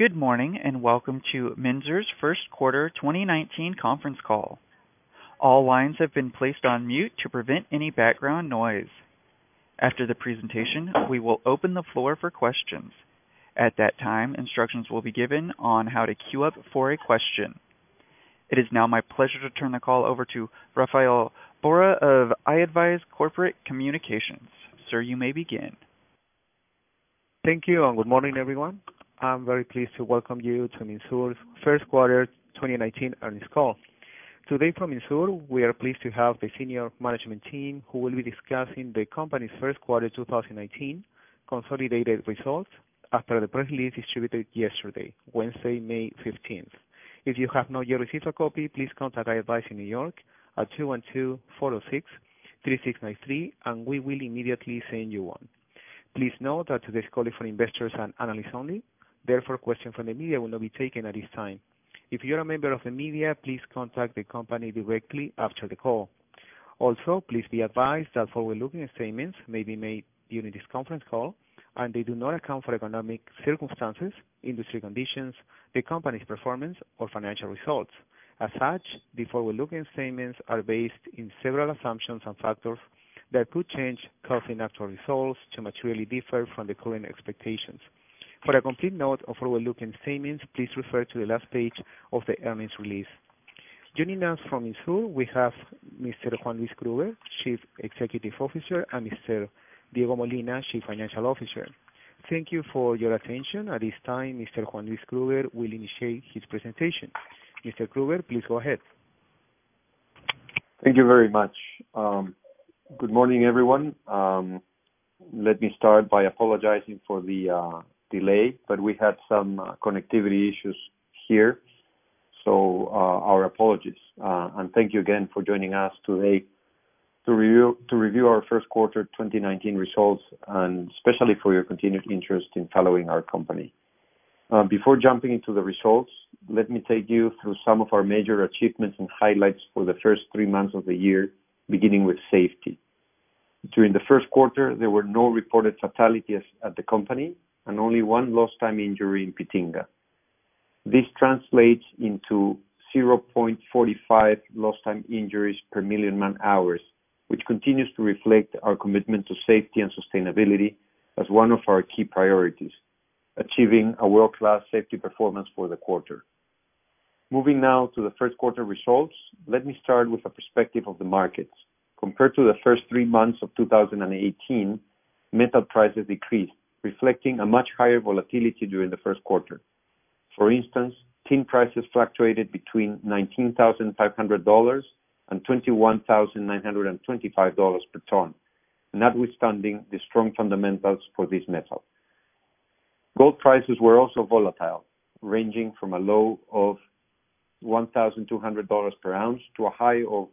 Good morning, and welcome to Minzer's first quarter 2019 conference call. All lines have been placed on mute to prevent any background noise. After the presentation, we will open the floor for questions. At that time, instructions will be given on how to queue up for a question. It is now my pleasure to turn the call over to Rafael Borja of iAdvise Corporate Communications. Sir, you may begin. Thank you, and good morning, everyone. I'm very pleased to welcome you to Minzur's first quarter 2019 earnings call. Today from Minzur, we are pleased to have the senior management team who will be discussing the company's first quarter 2019 consolidated results after the press release distributed yesterday, Wednesday, May 15th. If you have not yet received a copy, please contact iAdvise in New York at 212-406-3693, and we will immediately send you one. Please note that today's call is for investors and analysts only. Therefore, questions from the media will not be taken at this time. If you're a member of the media, please contact the company directly after the call. Also, please be advised that forward-looking statements may be made during this conference call, and they do not account for economic circumstances, industry conditions, the company's performance, or financial results. As such, the forward-looking statements are based in several assumptions and factors that could change, causing actual results to materially differ from the current expectations. For a complete note of forward-looking statements, please refer to the last page of the earnings release. Joining us from Minzur, we have Mr. Juan Luis Kruger, Chief Executive Officer, and Mr. Diego Molina, Chief Financial Officer. Thank you for your attention. At this time, Mr. Juan Luis Kruger will initiate his presentation. Mr. Kruger, please go ahead. Thank you very much. Good morning, everyone. Let me start by apologizing for the delay, but we had some connectivity issues here, so our apologies. And thank you again for joining us today to review our first quarter 2019 results, and especially for your continued interest in following our company. Before jumping into the results, let me take you through some of our major achievements and highlights for the first 3 months of the year, beginning with safety. During the first quarter, there were no reported fatalities at the company, and only one lost time injury in Pitinga. This translates into 0.45 lost time injuries per million man-hours, which continues to reflect our commitment to safety and sustainability as one of our key priorities, achieving a world-class safety performance for the quarter. Moving now to the first quarter results, let me start with a perspective of the markets. Compared to the first 3 months of 2018, metal prices decreased, reflecting a much higher volatility during the first quarter. For instance, tin prices fluctuated between $19,500 and $21,925 per ton, notwithstanding the strong fundamentals for this metal. Gold prices were also volatile, ranging from a low of $1,200 per ounce to a high of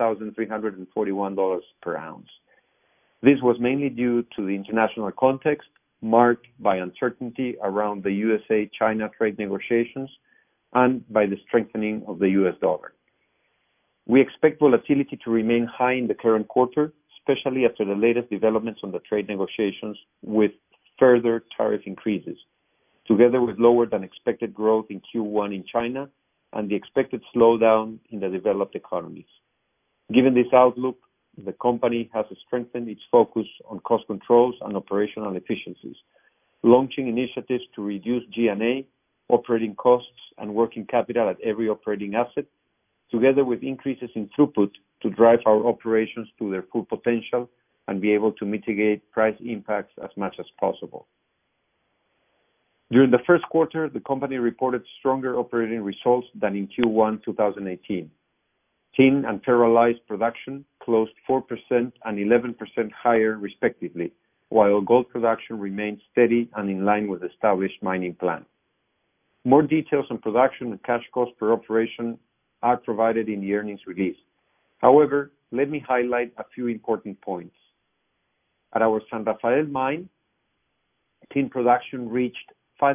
$1,341 per ounce. This was mainly due to the international context, marked by uncertainty around the USA-China trade negotiations and by the strengthening of the US dollar. We expect volatility to remain high in the current quarter, especially after the latest developments on the trade negotiations with further tariff increases, together with lower than expected growth in Q1 in China and the expected slowdown in the developed economies. Given this outlook, the company has strengthened its focus on cost controls and operational efficiencies, launching initiatives to reduce G&A, operating costs, and working capital at every operating asset, together with increases in throughput to drive our operations to their full potential and be able to mitigate price impacts as much as possible. During the first quarter, the company reported stronger operating results than in Q1 2018. Tin and ferroalloys production closed 4% and 11% higher respectively, while gold production remained steady and in line with established mining plan. More details on production and cash cost per operation are provided in the earnings release. However, let me highlight a few important points. At our San Rafael mine, tin production reached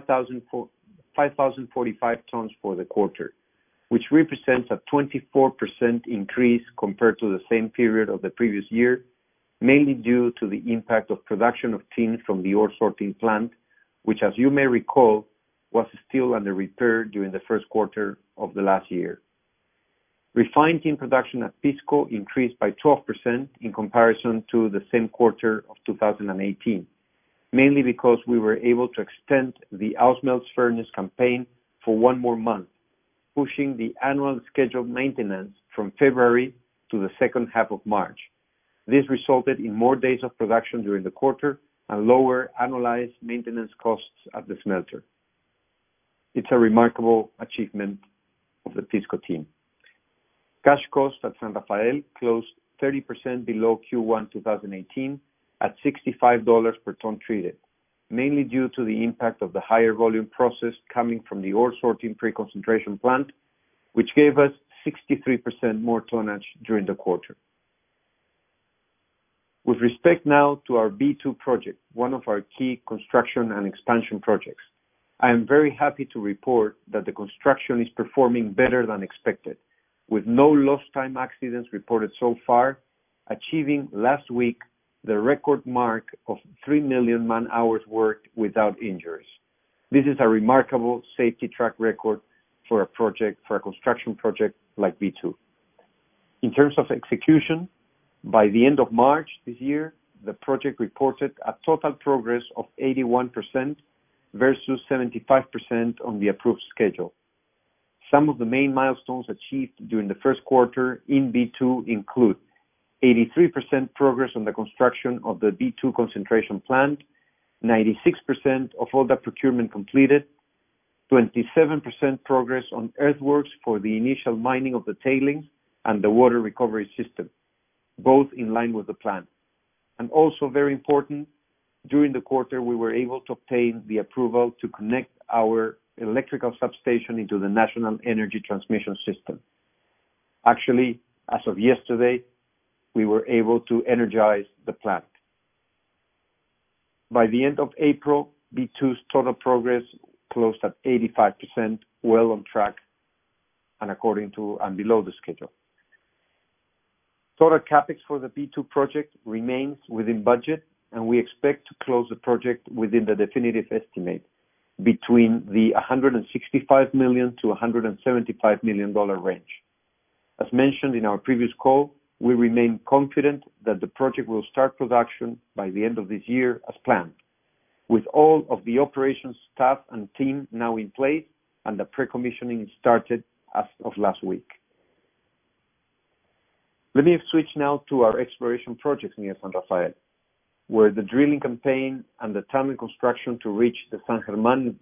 5,045 tons for the quarter, which represents a 24% increase compared to the same period of the previous year, mainly due to the impact of production of tin from the ore sorting plant, which, as you may recall, was still under repair during the first quarter of the last year. Refined tin production at Pisco increased by 12% in comparison to the same quarter of 2018, mainly because we were able to extend the Ausmel's furnace campaign for one more month, pushing the annual scheduled maintenance from February to the second half of March. This resulted in more days of production during the quarter and lower annualized maintenance costs at the smelter. It's a remarkable achievement of the Pisco team. Cash cost at San Rafael closed 30% below Q1 2018 at $65 per ton treated, mainly due to the impact of the higher volume processed coming from the ore sorting pre-concentration plant, which gave us 63% more tonnage during the quarter. With respect now to our B2 project, one of our key construction and expansion projects, I am very happy to report that the construction is performing better than expected, with no lost time accidents reported so far, achieving last week the record mark of 3 million man-hours worked without injuries. This is a remarkable safety track record for a construction project like B2. In terms of execution, by the end of March this year, the project reported a total progress of 81% versus 75% on the approved schedule. Some of the main milestones achieved during the first quarter in B2 include 83% progress on the construction of the B2 concentration plant, 96% of all the procurement completed, 27% progress on earthworks for the initial mining of the tailings and the water recovery system, both in line with the plan. And also very important, during the quarter, we were able to obtain the approval to connect our electrical substation into the National Energy Transmission System. Actually, as of yesterday, we were able to energize the plant. By the end of April, B2's total progress closed at 85%, well on track and below the schedule. Total capex for the B2 project remains within budget, and we expect to close the project within the definitive estimate between the $165 million to $175 million range. As mentioned in our previous call, we remain confident that the project will start production by the end of this year as planned, with all of the operations staff and team now in place and the pre-commissioning started as of last week. Let me switch now to our exploration projects near San Rafael, where the drilling campaign and the tunnel construction to reach San Germán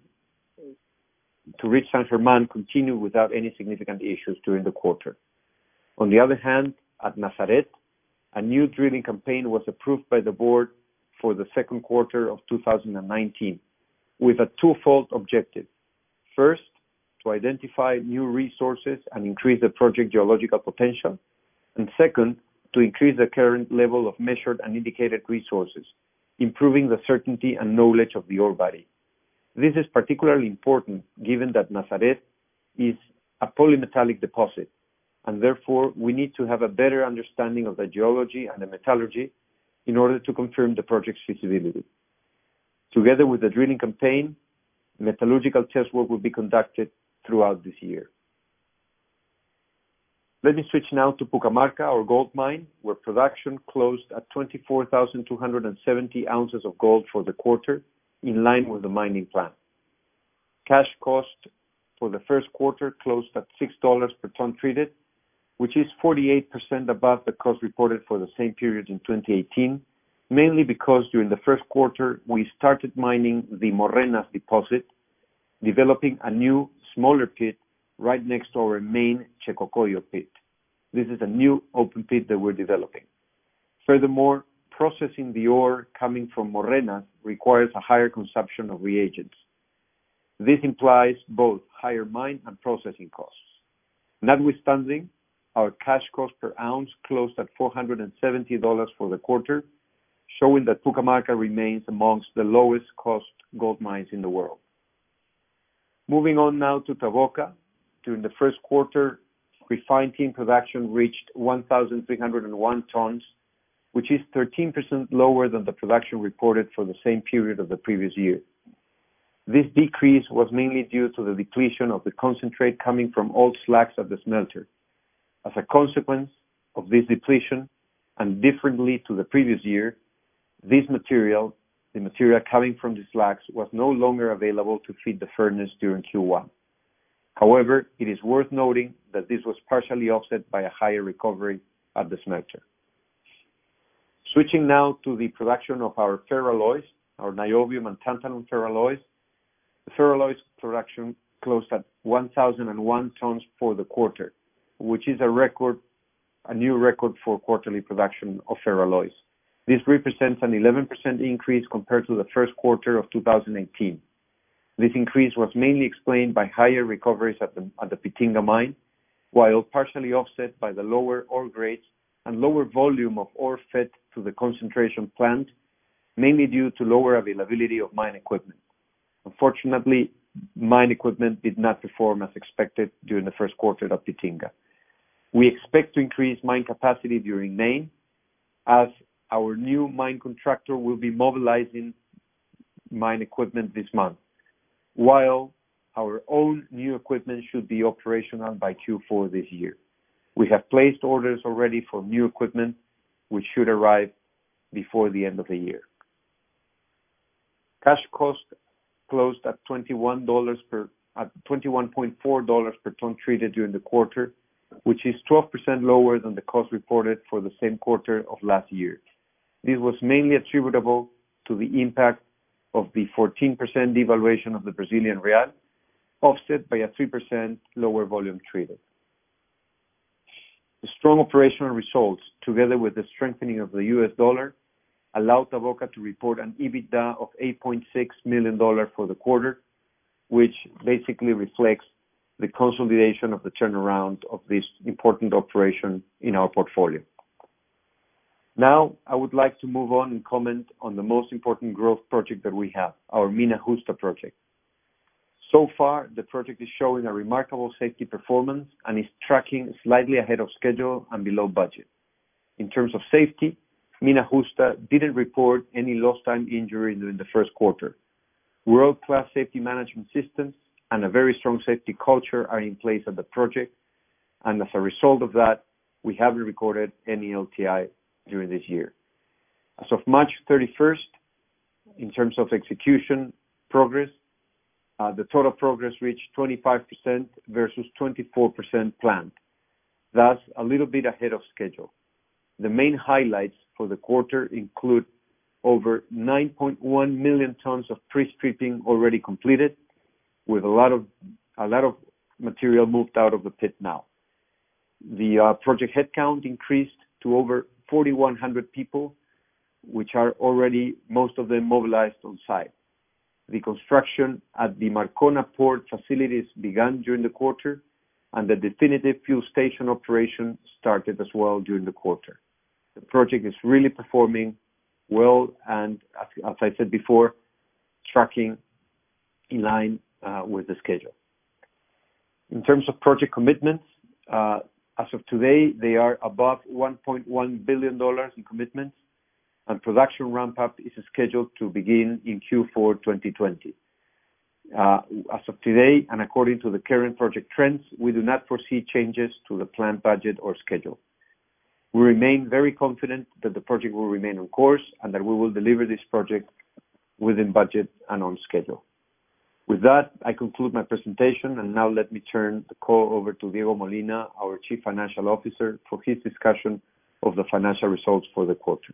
continue without any significant issues during the quarter. On the other hand, at Nazaret, a new drilling campaign was approved by the board for the second quarter of 2019 with a twofold objective. First, to identify new resources and increase the project geological potential, and second, to increase the current level of measured and indicated resources, improving the certainty and knowledge of the ore body. This is particularly important given that Nazaret is a polymetallic deposit, and therefore we need to have a better understanding of the geology and the metallurgy in order to confirm the project's feasibility. Together with the drilling campaign, metallurgical test work will be conducted throughout this year. Let me switch now to Pucamarca, our gold mine, where production closed at 24,270 ounces of gold for the quarter, in line with the mining plan. Cash cost for the first quarter closed at $6 per ton treated, which is 48% above the cost reported for the same period in 2018, mainly because during the first quarter we started mining the Morrenas deposit, developing a new, smaller pit right next to our main Checocoyo pit. This is a new open pit that we're developing. Furthermore, processing the ore coming from Morrenas requires a higher consumption of reagents. This implies both higher mine and processing costs. Notwithstanding, our cash cost per ounce closed at $470 for the quarter, showing that Pucamarca remains amongst the lowest cost gold mines in the world. Moving on now to Taboca. During the first quarter, refined tin production reached 1,301 tons, which is 13% lower than the production reported for the same period of the previous year. This decrease was mainly due to the depletion of the concentrate coming from old slags at the smelter. As a consequence of this depletion, and differently to the previous year, this material, the material coming from the slags, was no longer available to feed the furnace during Q1. However, it is worth noting that this was partially offset by a higher recovery at the smelter. Switching now to the production of our ferroalloys, our niobium and tantalum ferroalloys. The ferroalloys production closed at 1,001 tons for the quarter, which is a new record for quarterly production of ferroalloys. This represents an 11% increase compared to the first quarter of 2018. This increase was mainly explained by higher recoveries at the Pitinga mine, while partially offset by the lower ore grades and lower volume of ore fed to the concentration plant, mainly due to lower availability of mine equipment. Unfortunately, mine equipment did not perform as expected during the first quarter at Pitinga. We expect to increase mine capacity during May, as our new mine contractor will be mobilizing mine equipment this month, while our own new equipment should be operational by Q4 this year. We have placed orders already for new equipment, which should arrive before the end of the year. Cash cost closed at $21.4 per ton treated during the quarter, which is 12% lower than the cost reported for the same quarter of last year. This was mainly attributable to the impact of the 14% devaluation of the Brazilian real, offset by a 3% lower volume treated. The strong operational results, together with the strengthening of the US dollar, allowed Taboca to report an EBITDA of $8.6 million for the quarter, which basically reflects the consolidation of the turnaround of this important operation in our portfolio. Now, I would like to move on and comment on the most important growth project that we have, our Mina Justa project. So far, the project is showing a remarkable safety performance and is tracking slightly ahead of schedule and below budget. In terms of safety, Mina Justa didn't report any lost time injury during the first quarter. World-class safety management systems and a very strong safety culture are in place at the project, and as a result of that, we haven't recorded any LTI during this year. As of March 31st, in terms of execution progress, the total progress reached 25% versus 24% planned, thus a little bit ahead of schedule. The main highlights for the quarter include over 9.1 million tons of pre-stripping already completed, with a lot of material moved out of the pit now. The project headcount increased to over 4,100 people, which are already most of them mobilized on site. The construction at the Marcona port facilities began during the quarter, and the definitive fuel station operation started as well during the quarter. The project is really performing well and, as I said before, tracking in line with the schedule. In terms of project commitments, as of today, they are above $1.1 billion in commitments, and production ramp-up is scheduled to begin in Q4 2020. As of today, and according to the current project trends, we do not foresee changes to the planned budget or schedule. We remain very confident that the project will remain on course and that we will deliver this project within budget and on schedule. With that, I conclude my presentation, and now let me turn the call over to Diego Molina, our Chief Financial Officer, for his discussion of the financial results for the quarter.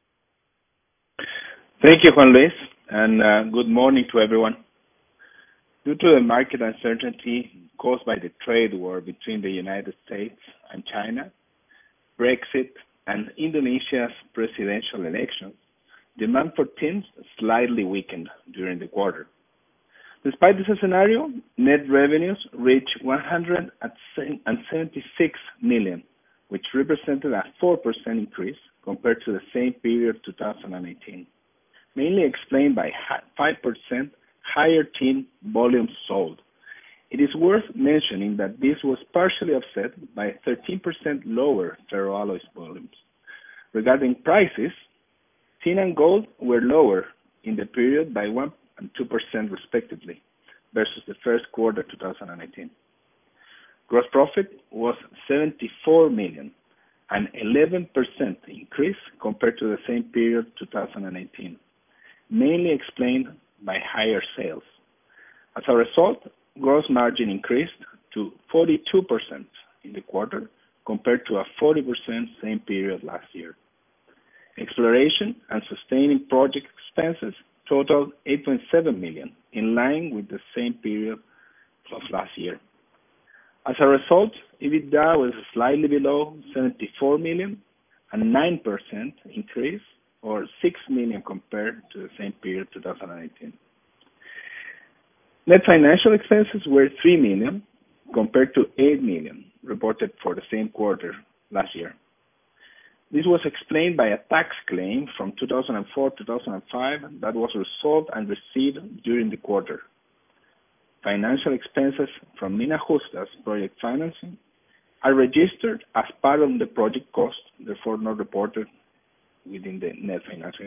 Thank you, Juan Luis, and good morning to everyone. Due to the market uncertainty caused by the trade war between the United States and China, Brexit, and Indonesia's presidential elections, demand for tin slightly weakened during the quarter. Despite this scenario, net revenues reached $176 million, which represented a 4% increase compared to the same period 2018, mainly explained by 5% higher tin volumes sold. It is worth mentioning that this was partially offset by 13% lower ferroalloys volumes. Regarding prices, tin and gold were lower in the period by 1% and 2% respectively versus the first quarter 2018. Gross profit was $74 million, an 11% increase compared to the same period 2018, mainly explained by higher sales. As a result, gross margin increased to 42% in the quarter compared to a 40% same period last year. Exploration and sustaining project expenses totaled $8.7 million, in line with the same period of last year. As a result, EBITDA was slightly below $74 million, a 9% increase, or $6 million compared to the same period 2018. Net financial expenses were $3 million compared to $8 million reported for the same quarter last year. This was explained by a tax claim from 2004-2005 that was resolved and received during the quarter. Financial expenses from Mina Justa's project financing are registered as part of the project cost, therefore not reported within the net financial.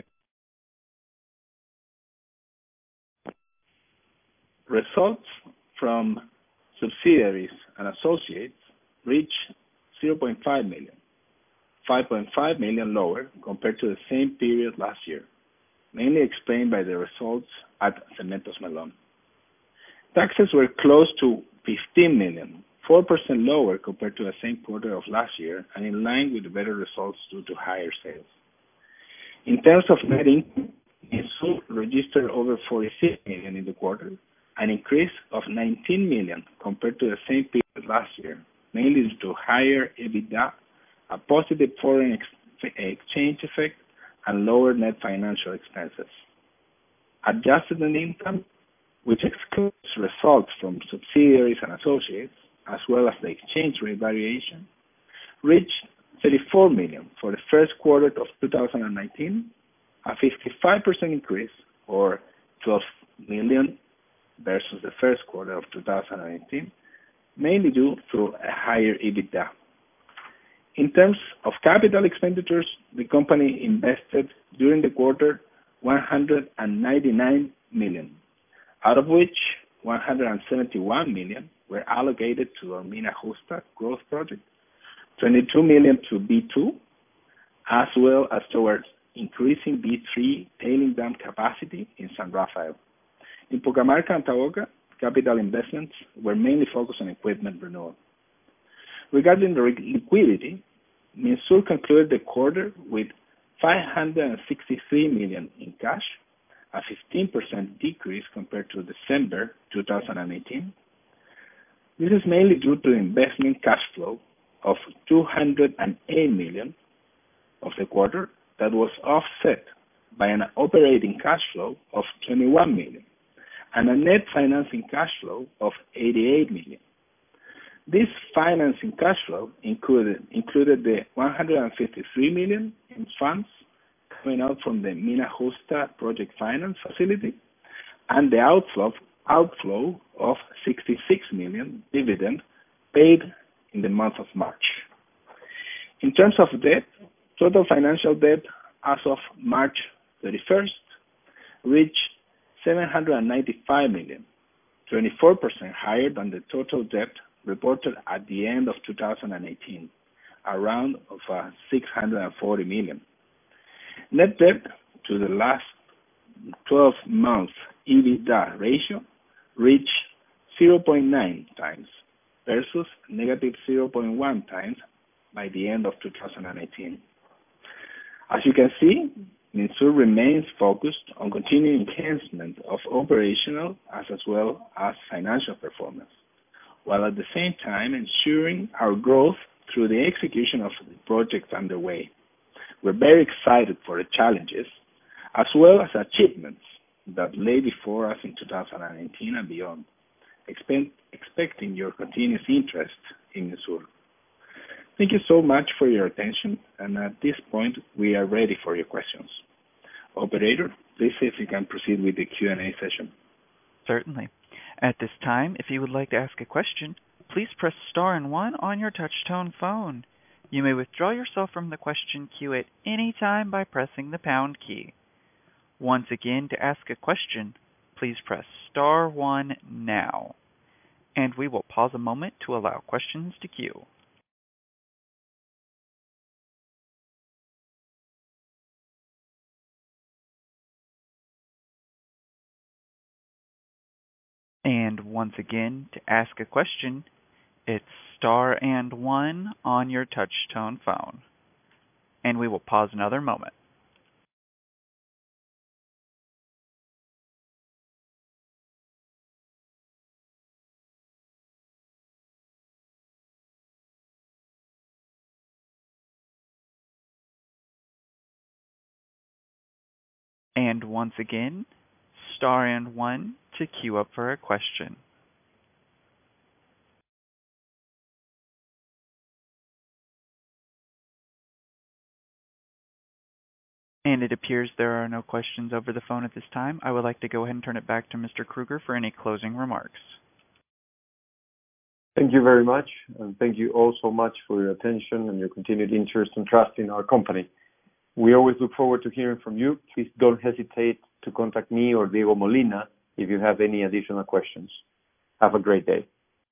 Results from subsidiaries and associates reached $0.5 million, $5.5 million lower compared to the same period last year, mainly explained by the results at Cementos Melon. Taxes were close to $15 million, 4% lower compared to the same quarter of last year, and in line with the better results due to higher sales. In terms of net income, Minsur registered over $46 million in the quarter, an increase of $19 million compared to the same period last year, mainly due to higher EBITDA, a positive foreign exchange effect, and lower net financial expenses. Adjusted net income, which excludes results from subsidiaries and associates, as well as the exchange rate variation, reached $34 million for the first quarter of 2019, a 55% increase, or $12 million versus the first quarter of 2018, mainly due to a higher EBITDA. In terms of capital expenditures, the company invested during the quarter $199 million, out of which $171 million were allocated to our Mina Justa growth project, $22 million to B2, as well as towards increasing B3 tailing dam capacity in San Rafael. In Pucamarca and Taboca, capital investments were mainly focused on equipment renewal. Regarding the liquidity, Minsur concluded the quarter with $563 million in cash, a 15% decrease compared to December 2018. This is mainly due to investment cash flow of $208 million of the quarter that was offset by an operating cash flow of $21 million and a net financing cash flow of $88 million. This financing cash flow included the $153 million in funds coming out from the Mina Justa project finance facility and the outflow of $66 million dividend paid in the month of March. In terms of debt, total financial debt as of March 31st reached $795 million, 24% higher than the total debt reported at the end of 2018, around of $640 million. Net debt to the last 12 months EBITDA ratio reached 0.9 times versus negative 0.1 times by the end of 2018. As you can see, Minsur remains focused on continuing enhancement of operational as well as financial performance, while at the same time ensuring our growth through the execution of the projects underway. We're very excited for the challenges as well as achievements that lay before us in 2019 and beyond, expecting your continuous interest in Minsur. Thank you so much for your attention, and at this point, we are ready for your questions. Operator, please see if you can proceed with the Q&A session. Certainly. At this time, if you would like to ask a question, please press star and 1 on your touch-tone phone. You may withdraw yourself from the question queue at any time by pressing the pound key. Once again, to ask a question, please press star one now, and we will pause a moment to allow questions to queue. And once again, to ask a question, it's star and one on your touch-tone phone. And we will pause another moment. And once again, star and one to queue up for a question. And it appears there are no questions over the phone at this time. I would like to go ahead and turn it back to Mr. Krueger for any closing remarks. Thank you very much, and thank you all so much for your attention and your continued interest and trust in our company. We always look forward to hearing from you. Please don't hesitate to contact me or Diego Molina if you have any additional questions. Have a great day.